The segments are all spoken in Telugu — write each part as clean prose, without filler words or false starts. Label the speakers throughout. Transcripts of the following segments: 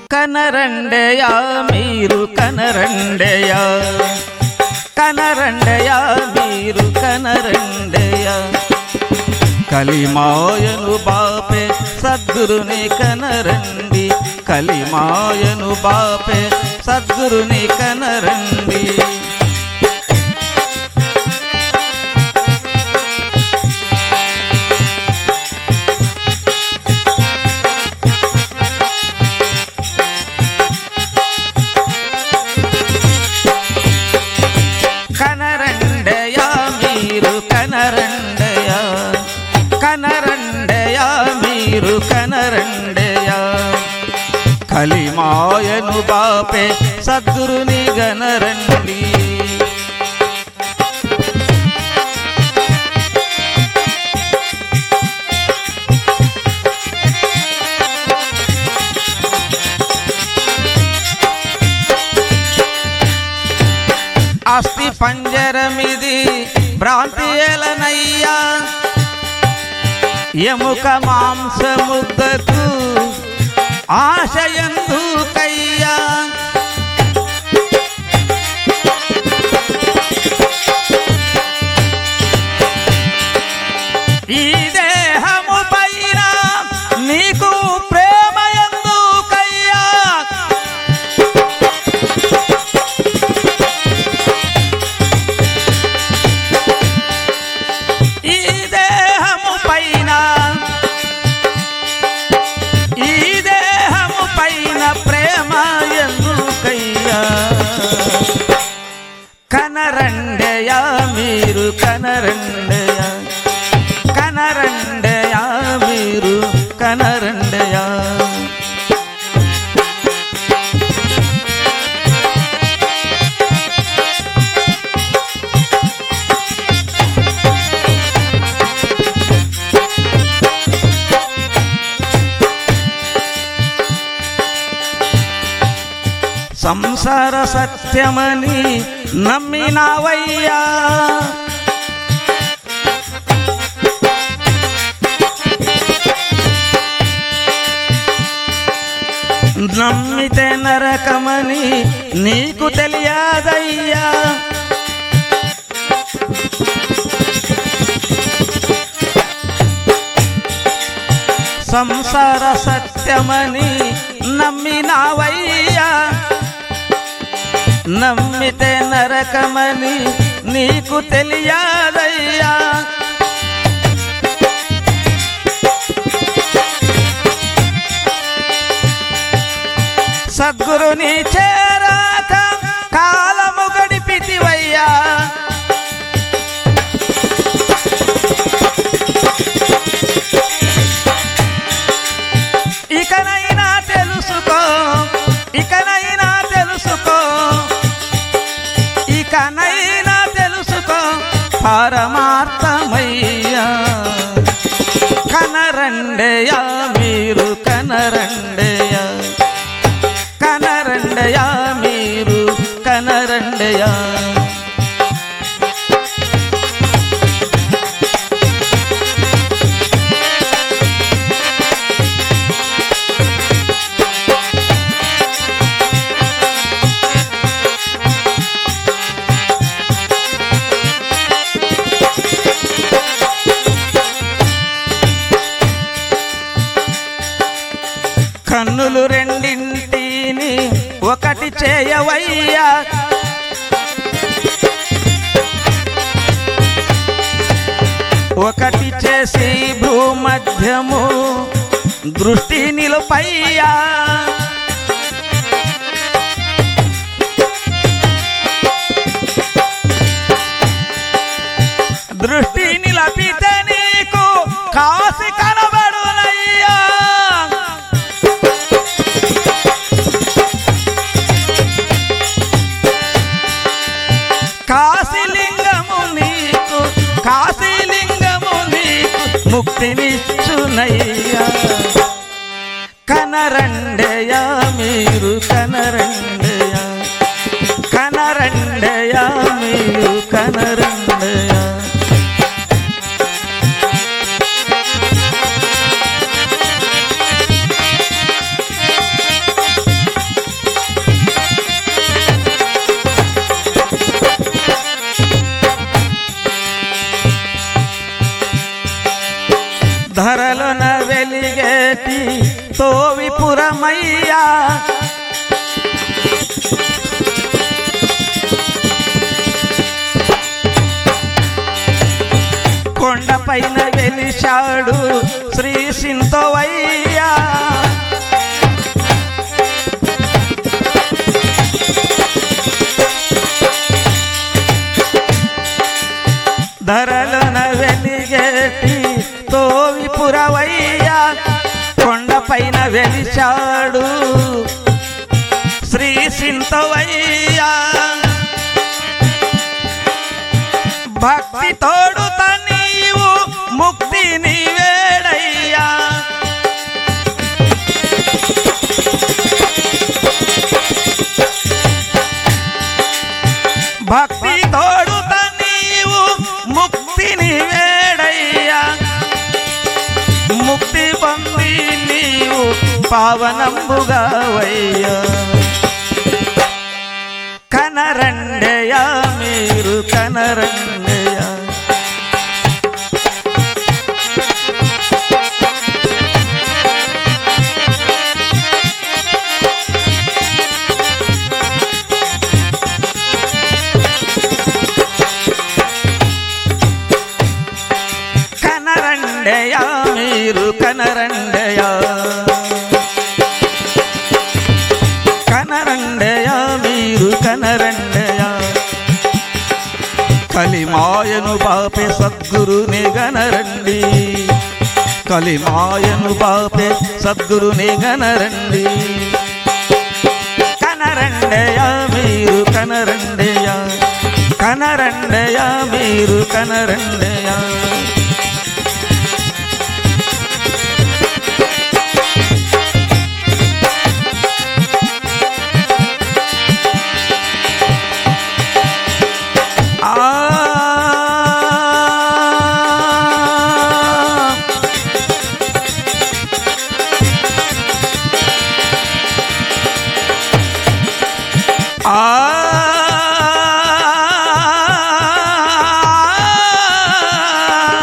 Speaker 1: కనరండయా మీరు కనరండయా, కనరండయా మీరు కనరండయా. కలిమాయను బాపే సద్గురుని కనరండి, కలిమాయను బాపే సద్గురుని కనరండి. కనరండయా మీరు కనరండయా, కనరండయా మీరు కనరండయా. కలిమాయను బాపే సద్గురుని గనరండి. అస్థి పంజరమిది భ్రాంతి ఏలనయ్యా, ఎముక మాంసముద్దకు ఆశయందుకయ్యా. ఈ దేహము పైన నీకు ప్రేమ ఎందుకయ్యా, ఈ దేహము పైన, ఈ దేహము పైన ప్రేమ ఎందుకయ్యా. కనరండయా మీరు కనరండయా, కనరండయా మీరు కనరండయా. సంసార సత్యమని నమ్మినావయ్యా, నమ్మితే నరకమని నీకు తెలియదయ్యా. సంసార సత్యమని నమ్మినావయ్యా, నమ్మితే నరకమని నీకు తెలియదయ్యా. సద్గురుని చేరాక కాలము గడిపితివయ్యా, ఇకనైనా తెలుసుకో, ఇకనైనా తెలుసుకో, ఇకనైనా తెలుసుకో పరమార్థమయ్యా. కనరండయా మీరు కనరండయా, కనరండయా మీరు కనరండయా. కన్నులు రెండింటిని ఒకటి చేయవయ్యా, ఒకటి చేసి భూమధ్యము దృష్టి నిలుపయ్యా. దృష్టి నిలపితే నీకు కాసి కనబడునయ్యా. కాశీలింగము నీకు, కాశీలింగము నీకు ముక్తినిచ్చునయ్యా. కనరండయా మీరు కనరండయా, కనరండయా మీరు కనరండయా. తోవిపురమయ్యా కొండపైన వెలిశాడు శ్రీ సింతోవయ్యా ధరలన వెలిగేటి తోవిపురవయ్యా కొండపైన వెలిశాడు శ్రీ సింతోవయ్యా భక్తి తోడుత నీవు ముక్తి నీవేడయ్యా భక్తి తోడుత నీవు ముక్తి నీవేడయ్యా ముక్తి పొంది నీవు పావనంబుగావయ్యా కనరండయా మీరు కనరండయా కనరండయా మీరు కనరండయా కనరండయా మీరు కనరండయా కలిమాయను బాపే సద్గురుని గనరండి కలిమాయను బాపే సద్గురుని గనరండి కనరండయా మీరు కనరండయా కనరండయా మీరు కనరండయా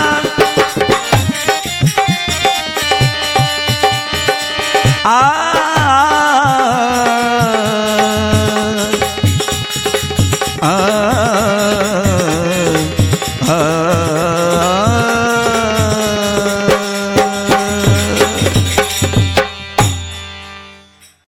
Speaker 1: ఆ